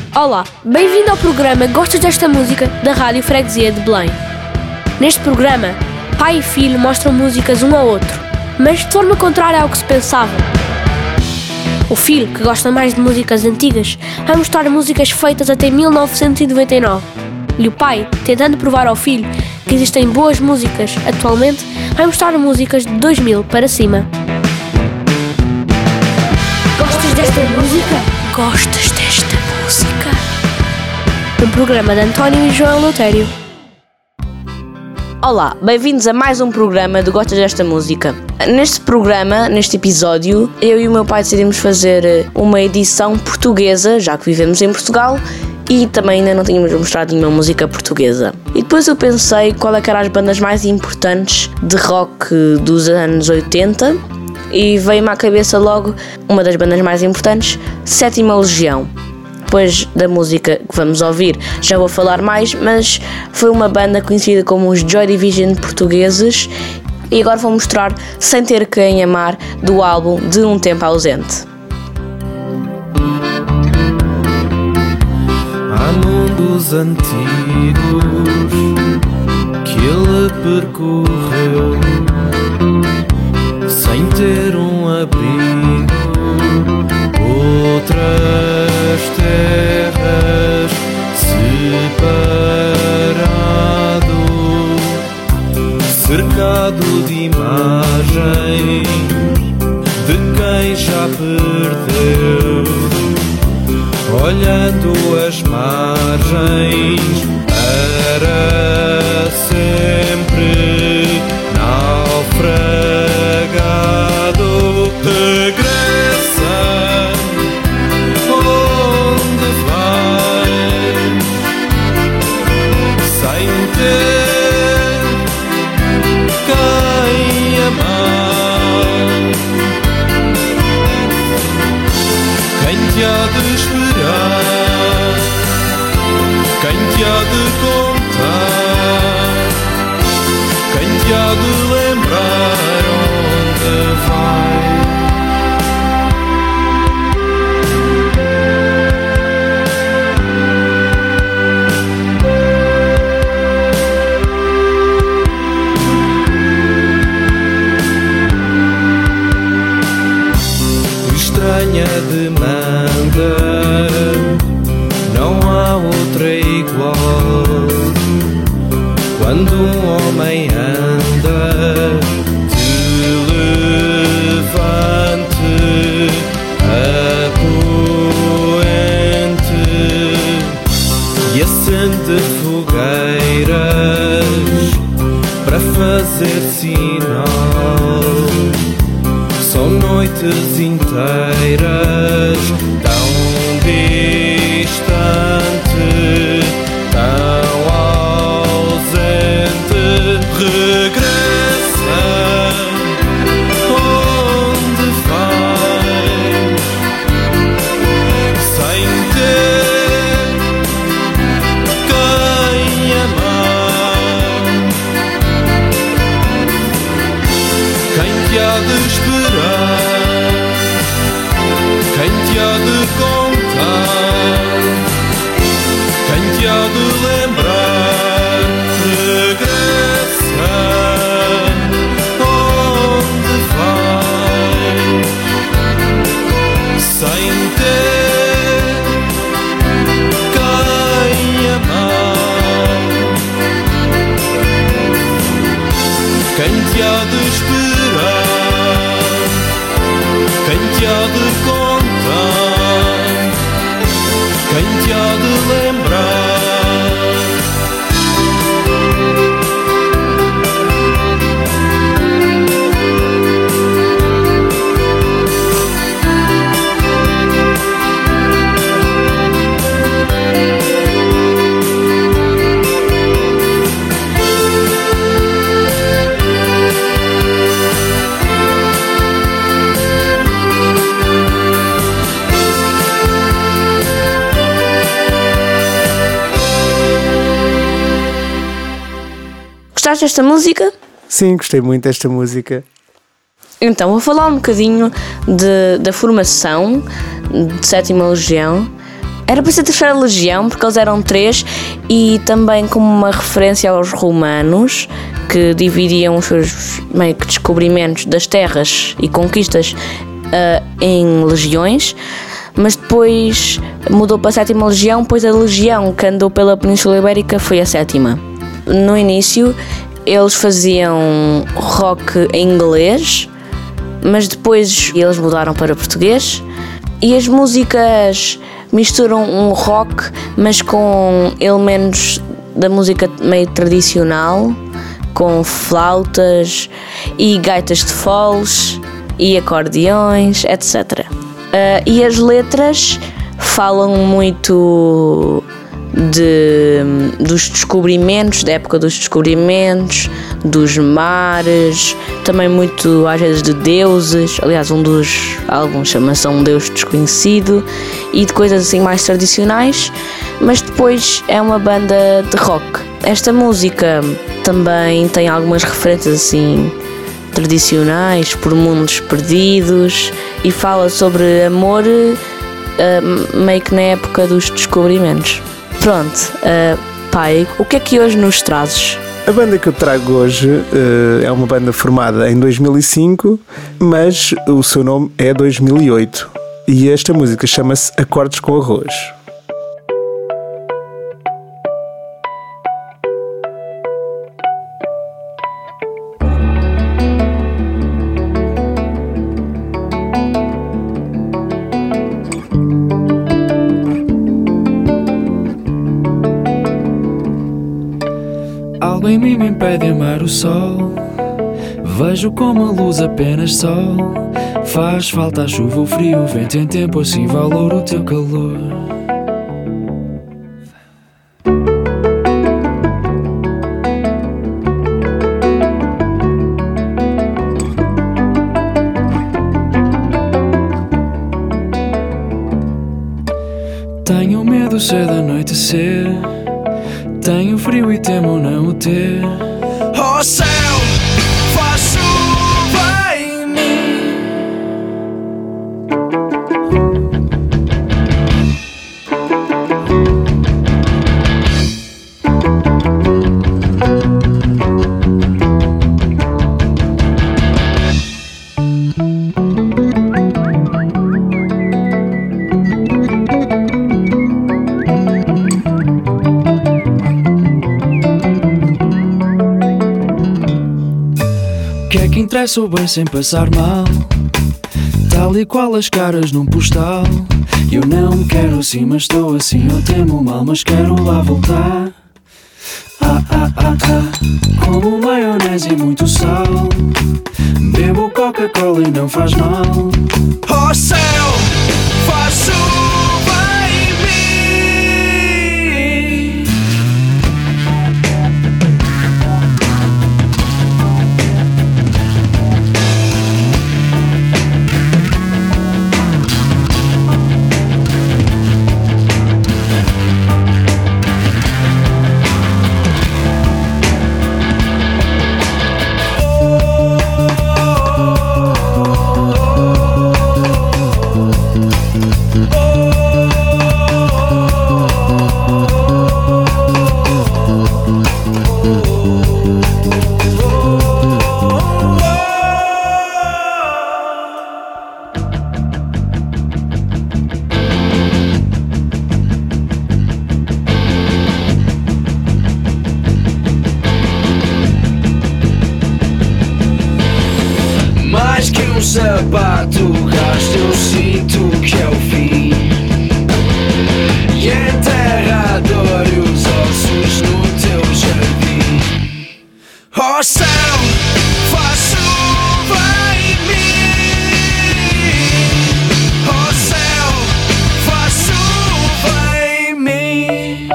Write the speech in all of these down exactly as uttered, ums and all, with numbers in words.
Olá, bem-vindo ao programa Gostas desta música da Rádio Freguesia de Belém. Neste programa, pai e filho mostram músicas um ao outro, mas de forma contrária ao que se pensava. O filho, que gosta mais de músicas antigas, vai mostrar músicas feitas até mil novecentos e noventa e nove. E o pai, tentando provar ao filho que existem boas músicas atualmente, vai mostrar músicas de dois mil para cima. Gostas desta música? Gostas desta música? Um programa de António e João Lotério. Olá, bem-vindos a mais um programa do Gostas desta música. Neste programa, neste episódio, eu e o meu pai decidimos fazer uma edição portuguesa, já que vivemos em Portugal, e também ainda não tínhamos mostrado nenhuma música portuguesa. E depois eu pensei qual é que eram as bandas mais importantes de rock dos anos oitenta, e veio-me à cabeça logo uma das bandas mais importantes, Sétima Legião. Depois da música que vamos ouvir já vou falar mais, mas foi uma banda conhecida como os Joy Division portugueses, e agora vou mostrar Sem Ter Quem Amar, do álbum De Um Tempo Ausente. Há mundos antigos que ele percorreu sem ter um abrigo, outras terras separado, cercado de imagens de quem já perdeu, olhando as margens para sempre naufragado. Regressa onde vai, sem ter quem amar. Quem te há de esperar? Quem te há de contar? Quem te há de lembrar onde vai? Estranha demanda, não há outra igual. Quando um homem anda, te levante apoente e acende fogueiras para fazer sinal. São noites inteiras, tão distante, tão ausente. Regressa onde vai, sem ter quem amar. Quem te há de esperar? Quem te há de contar? Quem te há de lembrar? Regressa onde vai, sem ter quem amar. Quem te há de esperar? Quem te há de contar? Quem te há de lembrar? Gostaste desta música? Sim, gostei muito desta música. Então, vou falar um bocadinho de, da formação de Sétima Legião. Era para ser Terceira Legião, porque eles eram três, e também como uma referência aos romanos, que dividiam os seus meio que descobrimentos das terras e conquistas uh, em legiões, mas depois mudou para a Sétima Legião, pois a legião que andou pela Península Ibérica foi a sétima. No início eles faziam rock em inglês, mas depois eles mudaram para português, e as músicas misturam um rock, mas com elementos da música meio tradicional, com flautas e gaitas de foles e acordeões, etcétera. Uh, e as letras falam muito de, dos descobrimentos, da época dos descobrimentos, dos mares, também muito às vezes de deuses. Aliás, um dos álbuns chama-se Um Deus Desconhecido, e de coisas assim mais tradicionais, mas depois é uma banda de rock. Esta música também tem algumas referências assim tradicionais, por mundos perdidos, e fala sobre amor uh, meio que na época dos descobrimentos. Pronto, uh, pai, o que é que hoje nos trazes? A banda que eu trago hoje uh, é uma banda formada em dois mil e cinco, mas o seu nome é dois mil e oito, e esta música chama-se Acordes com Arroz. Algo em mim me impede de amar o sol. Vejo como a luz apenas sol. Faz falta a chuva, o frio, o vento em tempo, assim valor o teu calor. Tenho medo cedo anoitecer. Tenho frio e temo não o ter. Oh céu, faz chuva em mim. O que é que interessa o bem sem passar mal? Tal e qual as caras num postal. Eu não quero assim, mas estou assim. Eu temo o mal, mas quero lá voltar. Ah, ah, ah, ah. Como maionese e muito sal. Bebo Coca-Cola e não faz mal. Oh céu, faz chuva em mim. Mais que um sapato gasto, eu sinto que é o fim. E enterra a dor e os ossos no teu jardim. Oh céu, faz chuva em mim. Oh céu, faz chuva em mim.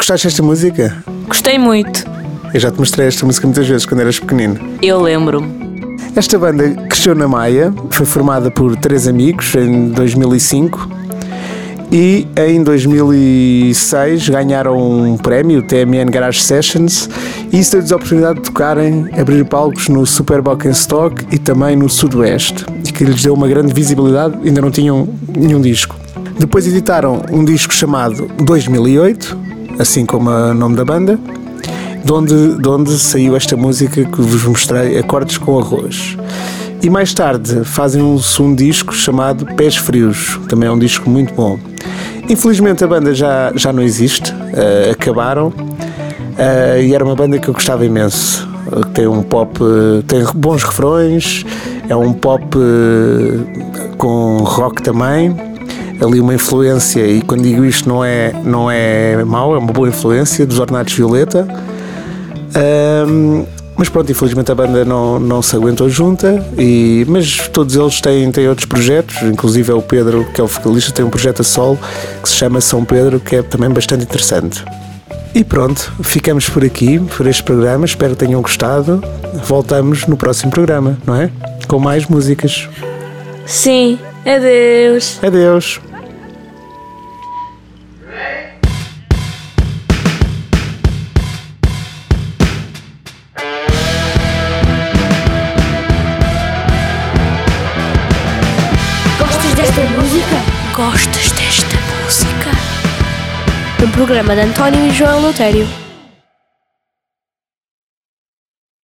Gostaste desta música? Gostei muito. Eu já te mostrei esta música muitas vezes quando eras pequenino. Eu lembro-me. Esta banda cresceu na Maia, foi formada por três amigos em dois mil e cinco e em dois mil e seis ganharam um prémio, o T M N Garage Sessions, e isso deu-lhes a oportunidade de tocarem, abrir palcos no Super Stock e também no Sudoeste, e que lhes deu uma grande visibilidade, ainda não tinham nenhum disco. Depois editaram um disco chamado dois mil e oito, assim como o nome da banda, de onde, de onde saiu esta música que vos mostrei, Acordes com Arroz. E mais tarde fazem um segundo disco chamado Pés Frios, também é um disco muito bom. Infelizmente a banda já, já não existe, uh, acabaram, uh, e era uma banda que eu gostava imenso. Uh, tem um pop, uh, tem bons refrões, é um pop uh, com rock também, ali uma influência, e quando digo isto não é, não é mau, é uma boa influência dos Ornatos Violeta. Um, mas pronto, infelizmente a banda não, não se aguentou junta, e, mas todos eles têm, têm outros projetos, inclusive é o Pedro, que é o vocalista, tem um projeto a solo que se chama São Pedro, que é também bastante interessante. E pronto, ficamos por aqui, por este programa, espero que tenham gostado. Voltamos no próximo programa, não é? Com mais músicas. Sim, adeus. Adeus. Gostas desta música? Um programa de António e João Lotério.